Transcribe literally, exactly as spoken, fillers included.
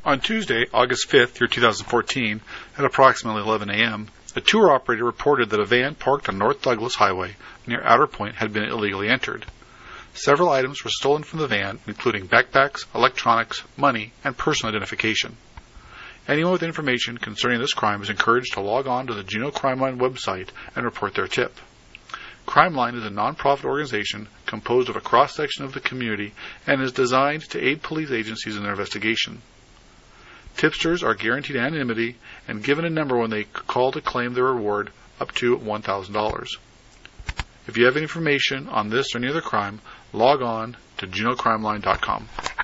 On Tuesday, August fifth, year two thousand fourteen, at approximately eleven a.m., a tour operator reported that a van parked on North Douglas Highway near Outer Point had been illegally entered. Several items were stolen from the van, including backpacks, electronics, money, and personal identification. Anyone with information concerning this crime is encouraged to log on to the Juneau Crime Line website and report their tip. Crime Line is a non-profit organization composed of a cross-section of the community and is designed to aid police agencies in their investigation. Tipsters are guaranteed anonymity and given a number when they call to claim their reward, up to one thousand dollars. If you have any information on this or any other crime, log on to Juneau Crime Line dot com.